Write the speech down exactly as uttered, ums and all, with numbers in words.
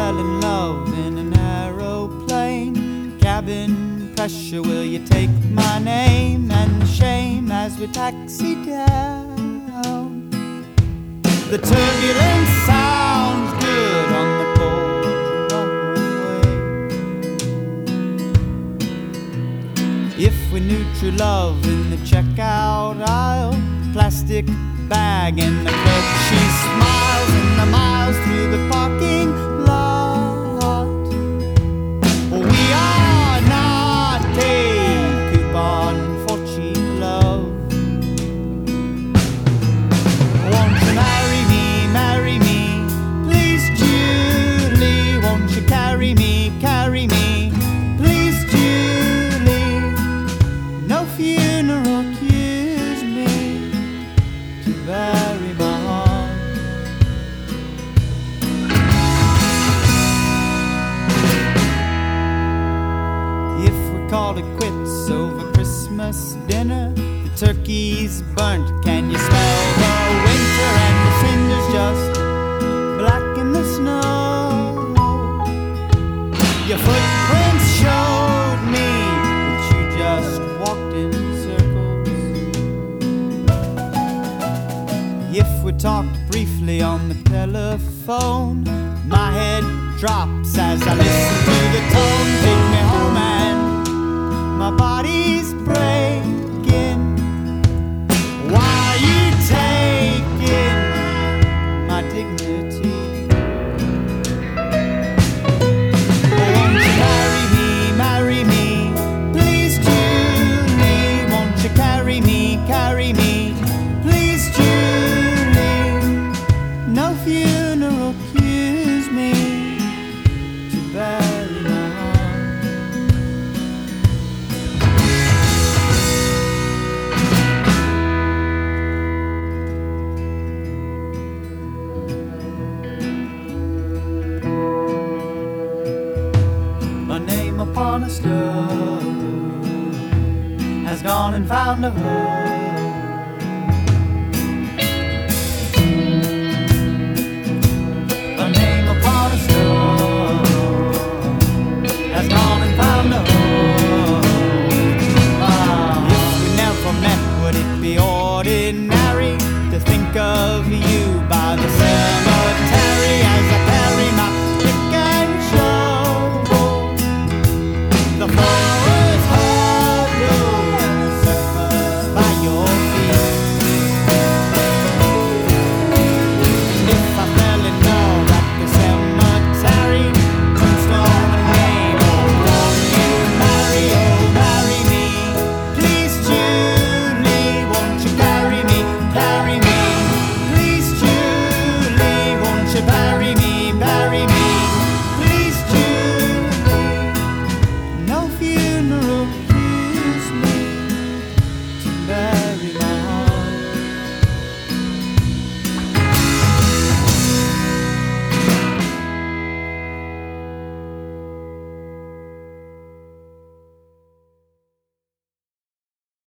fell in love in an aeroplane. Cabin pressure, will you take my name? And shame as we taxi down. The turbulence sounds good on the cold runway. If we knew true love in the checkout aisle, plastic bag in the clerk, she smiles in the miles through the parking lot. We are not paid coupon for cheap love. Won't you marry me, marry me, please Julie? Won't you carry me, carry me, please Julie? No funeral cures me to bury my heart. If we called it quits over Christmas dinner, the turkey's burnt, can you smell the winter? And the cinders just black in the snow. Your footprints showed me that you just walked in circles. If we talked briefly on the telephone, my head drops as I listen to the tone. Take me home and my body's breaking. Why are you taking my dignity? Won't you marry me, marry me, please Julie? Won't you carry me, carry me, please Julie? No funeral cures me to bury my heart. My name upon a star has gone and found a home.